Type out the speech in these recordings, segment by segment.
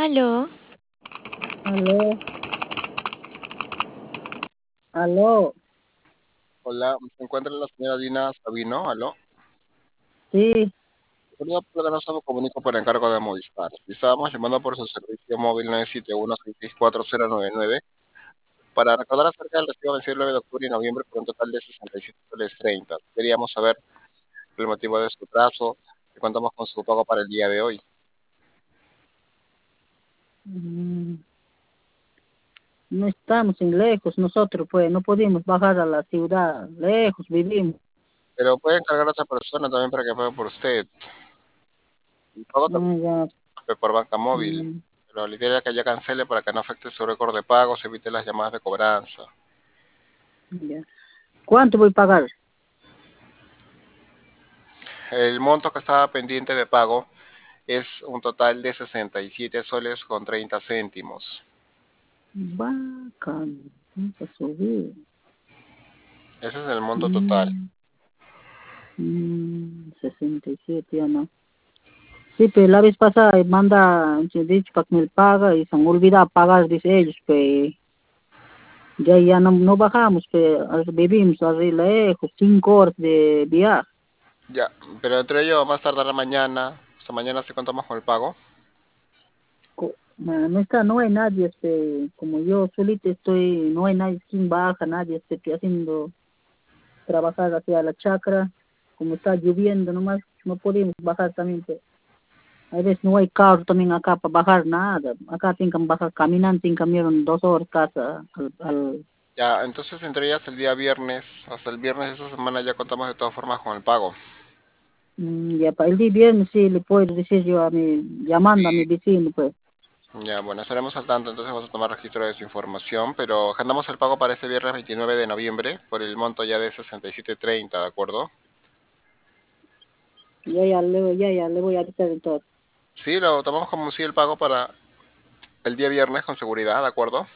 Aló, Aló, aló, Hola, ¿se encuentra la señora Dina Sabino? ¿Aló? sí, Quería no me comunico por encargo de Movistar. Y estábamos llamando por su servicio móvil 971-664-099 para recordar acerca del recibo vencido el 9 de octubre y noviembre por un total de 67 soles 30. Queríamos saber el motivo de su trazo y contamos con su pago para el día de hoy. mm, no estamos en lejos nosotros, pues, no podemos bajar a la ciudad, lejos vivimos. Pero puede encargar a otra persona también para que pague por usted. El pago también Ya, por banca móvil. mm, Pero la idea era que ya cancele para que no afecte su récord de pagos, evite las llamadas de cobranza. ya. ¿Cuánto voy a pagar? El monto que estaba pendiente de pago es un total de 67 soles con 30 céntimos. Bacán, vamos a subir. Ese es el monto total. Mm, 67 ya no. Sí, pero la vez pasada manda, se dicho para que me paga y se han olvidado pagar, dice ellos, pues ya no bajamos, pues vivimos así lejos, 5 horas de viaje. Ya, pero entre ello más tardar mañana. Hasta mañana sí contamos con el pago. No está, no hay nadie, como yo solita estoy, no hay nadie quien baja, nadie, que haciendo trabajar hacia la chacra, como está lloviendo nomás, no podemos bajar también, pues. A veces no hay carro también acá para bajar nada, acá tienen que bajar caminando, tienen que caminar 2 horas casa Ya, entonces entre ellas el día viernes, hasta el viernes de esta semana ya contamos de todas formas con el pago. ya para el día viernes sí le puedo decir yo llamando a mi Sí. vecino, pues. Ya, bueno, estaremos al tanto, entonces vamos a tomar registro de su información, pero agendamos el pago para este viernes 29 de noviembre por el monto ya de 67.30, ¿de acuerdo? Ya le voy a avisar entonces. Sí, lo tomamos como sí el pago para el día viernes con seguridad, ¿de acuerdo?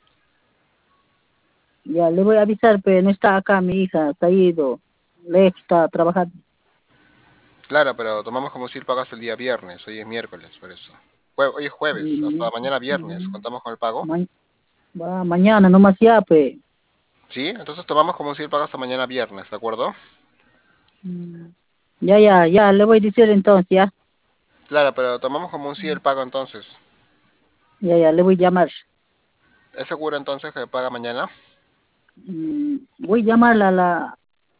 Ya le voy a avisar, pero no está acá mi hija, se ha ido, lejos está trabajando. Claro, pero tomamos como si el pago hasta el día viernes, hoy es miércoles, por eso. Hoy es jueves, hasta Mm, mañana viernes, mm, contamos con el pago. ma- mañana nomás ya, pues. Sí, entonces tomamos como si el pago hasta mañana viernes, ¿de acuerdo? Mm, ya, le voy a decir entonces, ya. Claro, pero tomamos como un sí el pago entonces. Ya, le voy a llamar. ¿Es seguro entonces que paga mañana? Voy a llamarla a la...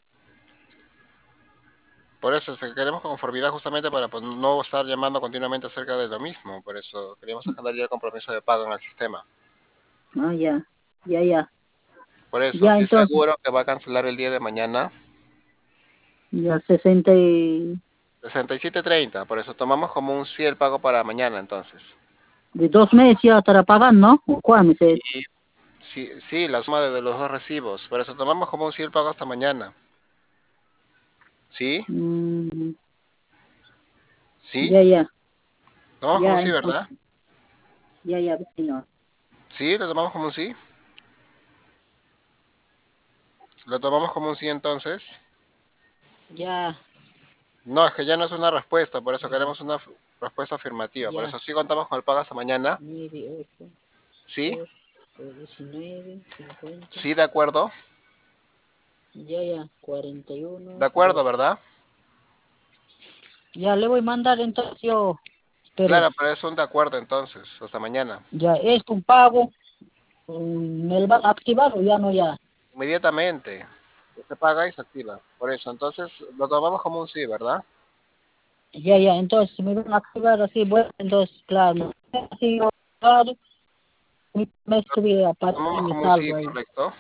Por eso es que queremos conformidad justamente para pues, no estar llamando continuamente acerca de lo mismo. Por eso queríamos agendar ya el compromiso de pago en el sistema. Ah, ya. Por eso, Ya, si es entonces, seguro que va a cancelar el día de mañana, ya 60 67.30. Por eso tomamos como un sí el pago para mañana entonces. de 2 meses ya estará pagando, ¿no? ¿O cuándo? Sí, sí, sí, la suma de los dos recibos. Por eso tomamos como un sí el pago hasta mañana. ¿Sí? Mm, ¿Sí? ya, Tomamos como un ya, sí, entonces, ¿verdad? ya, vecino. ¿Sí? ¿Lo tomamos como un sí? ¿Lo tomamos como un sí entonces? Ya, No, es que ya no es una respuesta, por eso queremos una respuesta afirmativa. Por ya, eso sí contamos con el pago hasta mañana. 9, 8, ¿Sí? 2, 19, 50. ¿Sí, de acuerdo? Ya, De 41, acuerdo, 2. ¿verdad? Ya le voy a mandar entonces yo, pero Claro, pero es un de acuerdo entonces, hasta mañana. ya es un pago, me lo van a activar o ya no ya. Inmediatamente. Se paga y se activa. Por eso, entonces lo tomamos como un sí, ¿verdad? Ya, entonces me van a activar así, bueno, entonces, claro, así yo, claro, me estuve a Lo parar tomamos mi como un sí, saldo ahí. correcto.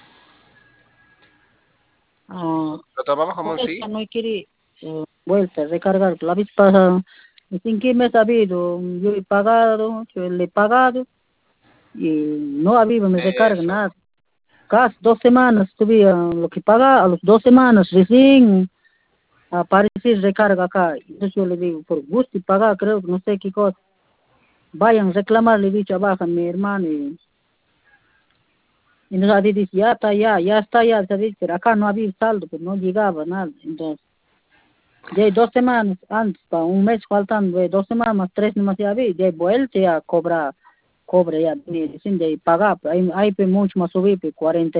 Ah, Lo tomamos como un por eso sí. no quiere vuelta, recargar. La vez pasada, sin que me he sabido, yo he pagado, yo le he pagado y no había me recarga Eso. nada. Casi 2 semanas tuve lo que pagaba, a las 2 semanas recién apareció recarga acá. Entonces yo le digo, por gusto y pagar, creo que no sé qué cosa. Vayan a reclamar, le he dicho abajo a mi hermano y nos ha dicho, ya está ya, se ha dicho, pero acá no había saldo, pues no llegaba nada. Entonces, ya hay 2 semanas antes, para un mes faltando, 2 semanas más 3 nomás ya había, ya he vuelto a cobrar cobre ya, sin de pagar, hay mucho más subir, 40